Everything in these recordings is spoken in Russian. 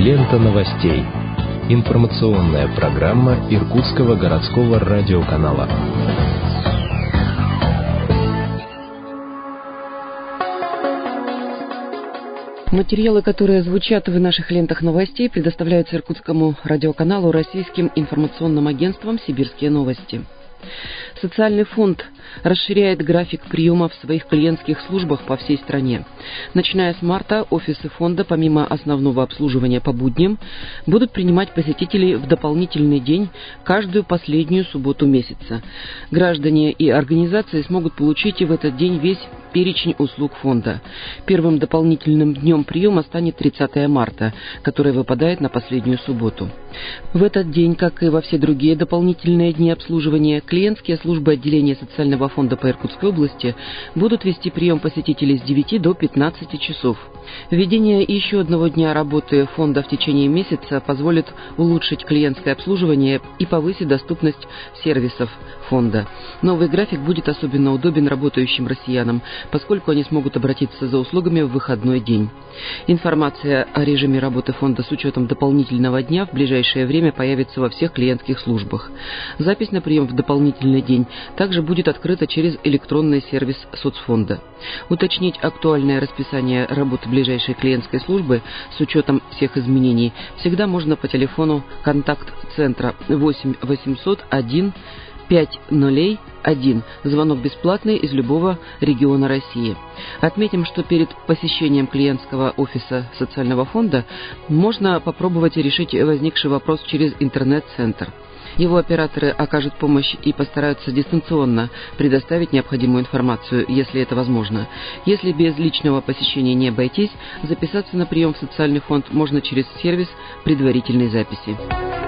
Лента новостей. Информационная программа Иркутского городского радиоканала. Материалы, которые звучат в наших лентах новостей, предоставляются Иркутскому радиоканалу российским информационным агентством «Сибирские новости». Социальный фонд расширяет график приема в своих клиентских службах по всей стране. Начиная с марта офисы фонда, помимо основного обслуживания по будням, будут принимать посетителей в дополнительный день каждую последнюю субботу месяца. Граждане и организации смогут получить и в этот день весь перечень услуг фонда. Первым дополнительным днем приема станет 30 марта, который выпадает на последнюю субботу. В этот день, как и во все другие дополнительные дни обслуживания, клиентские службы отделения социального фонда по Иркутской области будут вести прием посетителей с 9 до 15 часов. Введение еще одного дня работы фонда в течение месяца позволит улучшить клиентское обслуживание и повысить доступность сервисов фонда. Новый график будет особенно удобен работающим россиянам, поскольку они смогут обратиться за услугами в выходной день. Информация о режиме работы фонда с учетом дополнительного дня в ближайшее время появится во всех клиентских службах. Запись на прием в дополнительный день также будет открыта через электронный сервис соцфонда. Уточнить актуальное расписание работы ближайшей клиентской службы с учетом всех изменений всегда можно по телефону контакт-центра 8 800 1 501. Звонок бесплатный из любого региона России. Отметим, что перед посещением клиентского офиса социального фонда можно попробовать решить возникший вопрос через интернет-центр. Его операторы окажут помощь и постараются дистанционно предоставить необходимую информацию, если это возможно. Если без личного посещения не обойтись, записаться на прием в социальный фонд можно через сервис предварительной записи.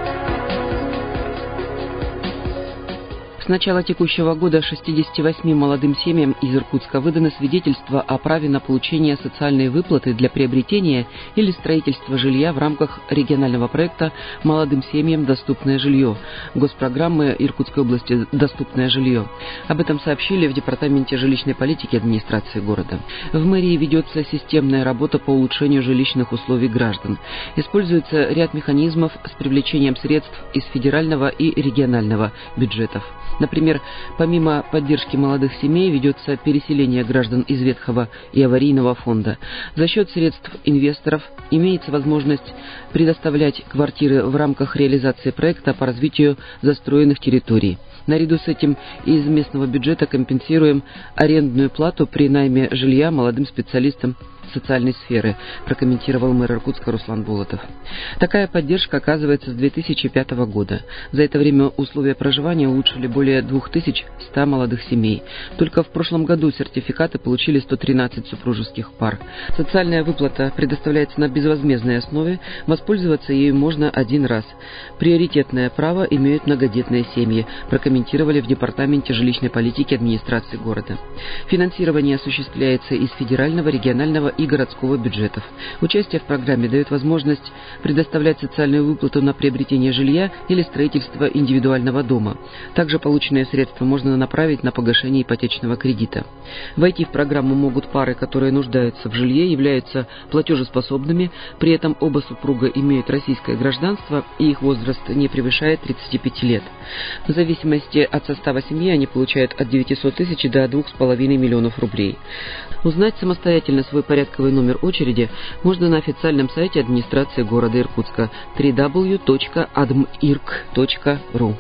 С начала текущего года 68 молодым семьям из Иркутска выдано свидетельство о праве на получение социальной выплаты для приобретения или строительства жилья в рамках регионального проекта «Молодым семьям доступное жилье» госпрограммы Иркутской области «Доступное жилье». Об этом сообщили в Департаменте жилищной политики администрации города. В мэрии ведется системная работа по улучшению жилищных условий граждан. Используется ряд механизмов с привлечением средств из федерального и регионального бюджетов. Например, помимо поддержки молодых семей ведется переселение граждан из ветхого и аварийного фонда. За счет средств инвесторов имеется возможность предоставлять квартиры в рамках реализации проекта по развитию застроенных территорий. Наряду с этим из местного бюджета компенсируем арендную плату при найме жилья молодым специалистам социальной сферы, прокомментировал мэр Иркутска Руслан Болотов. Такая поддержка оказывается с 2005 года. За это время условия проживания улучшили более 2100 молодых семей. Только в прошлом году сертификаты получили 113 супружеских пар. Социальная выплата предоставляется на безвозмездной основе, воспользоваться ею можно один раз. Приоритетное право имеют многодетные семьи, прокомментировали в Департаменте жилищной политики администрации города. Финансирование осуществляется из федерального, регионального и городского бюджетов. Участие в программе дает возможность предоставлять социальную выплату на приобретение жилья или строительство индивидуального дома. Также полученные средства можно направить на погашение ипотечного кредита. Войти в программу могут пары, которые нуждаются в жилье, являются платежеспособными, при этом оба супруга имеют российское гражданство и их возраст не превышает 35 лет. В зависимости от состава семьи они получают от 900 тысяч до 2,5 миллионов рублей. Узнать самостоятельно свой порядковый номер очереди можно на официальном сайте администрации города Иркутска www.admirk.ru.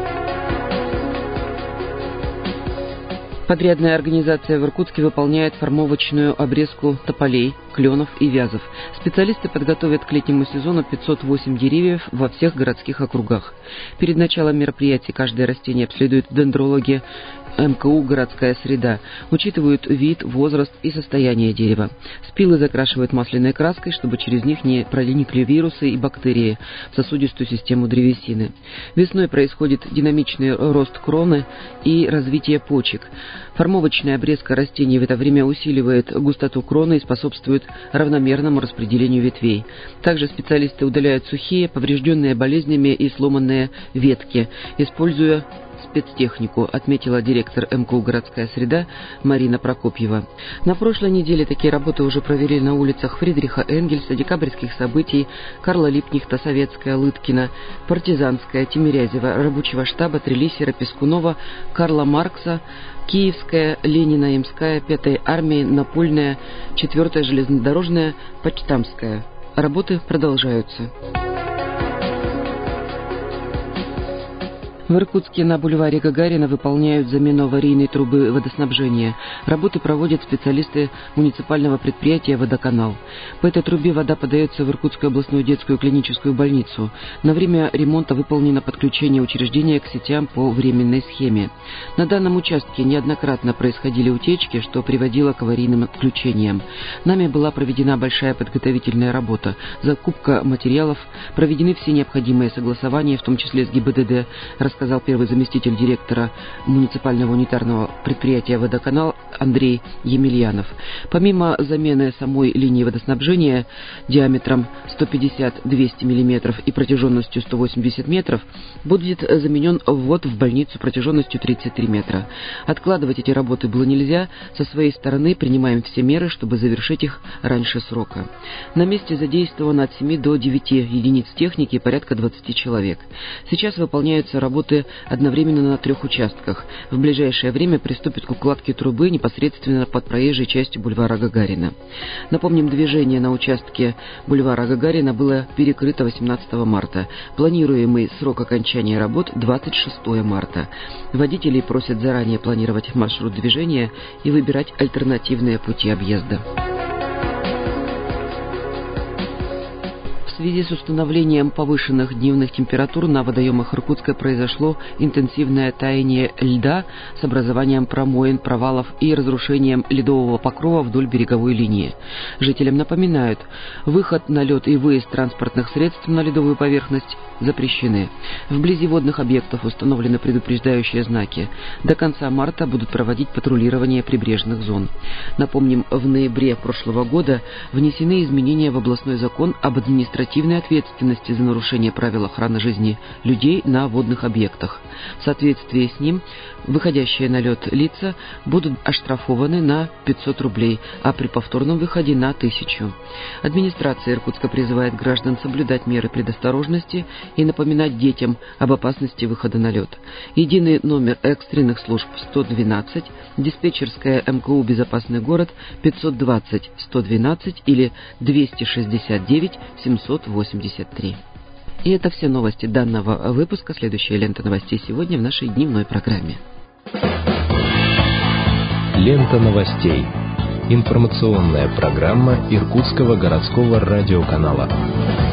Подрядная организация в Иркутске выполняет формовочную обрезку тополей, кленов и вязов. Специалисты подготовят к летнему сезону 508 деревьев во всех городских округах. Перед началом мероприятий каждое растение обследует дендрологи МКУ «Городская среда». Учитывают вид, возраст и состояние дерева. Спилы закрашивают масляной краской, чтобы через них не проникли вирусы и бактерии в сосудистую систему древесины. Весной происходит динамичный рост кроны и развитие почек. Формовочная обрезка растений в это время усиливает густоту кроны и способствует равномерному распределению ветвей. Также специалисты удаляют сухие, поврежденные болезнями и сломанные ветки, используя спецтехнику, отметила директор МКУ «Городская среда» Марина Прокопьева. На прошлой неделе такие работы уже провели на улицах Фридриха Энгельса, Декабрьских событий, Карла Липкнехта, Советская, Лыткина, Партизанская, Тимирязева, Рабочего штаба, Трелисера, Пескунова, Карла Маркса, Киевская, Ленина, Имская, 5-й армии, Напольная, 4-я железнодорожная, Почтамская. Работы продолжаются. В Иркутске на бульваре Гагарина выполняют замену аварийной трубы водоснабжения. Работы проводят специалисты муниципального предприятия «Водоканал». По этой трубе вода подается в Иркутскую областную детскую клиническую больницу. На время ремонта выполнено подключение учреждения к сетям по временной схеме. На данном участке неоднократно происходили утечки, что приводило к аварийным отключениям. Нами была проведена большая подготовительная работа, закупка материалов, проведены все необходимые согласования, в том числе с ГИБДД, рассказал первый заместитель директора муниципального унитарного предприятия «Водоканал» Андрей Емельянов. Помимо замены самой линии водоснабжения диаметром 150-200 мм и протяженностью 180 метров, будет заменен ввод в больницу протяженностью 33 метра. Откладывать эти работы было нельзя. Со своей стороны принимаем все меры, чтобы завершить их раньше срока. На месте задействовано от 7 до 9 единиц техники, порядка 20 человек. Сейчас выполняются работы одновременно на 3 участках. В ближайшее время приступят к укладке трубы непосредственно под проезжей частью бульвара Гагарина. Напомним, движение на участке бульвара Гагарина было перекрыто 18 марта. Планируемый срок окончания работ 26 марта. Водителей просят заранее планировать маршрут движения и выбирать альтернативные пути объезда. В связи с установлением повышенных дневных температур на водоемах Иркутска произошло интенсивное таяние льда с образованием промоин, провалов и разрушением ледового покрова вдоль береговой линии. Жителям напоминают, выход на лед и выезд транспортных средств на ледовую поверхность запрещены. Вблизи водных объектов установлены предупреждающие знаки. До конца марта будут проводить патрулирование прибрежных зон. Напомним, в ноябре прошлого года внесены изменения в областной закон об административной ответственности за нарушение правил охраны жизни людей на водных объектах. В соответствии с ним выходящие на лед лица будут оштрафованы на 500 рублей, а при повторном выходе на 1000. Администрация Иркутска призывает граждан соблюдать меры предосторожности и напоминать детям об опасности выхода на лед. Единый номер экстренных служб 112, диспетчерская МКУ «Безопасный город» 520 112 или 269 783. И это все новости данного выпуска. Следующая лента новостей сегодня в нашей дневной программе. Лента новостей. Информационная программа Иркутского городского радиоканала.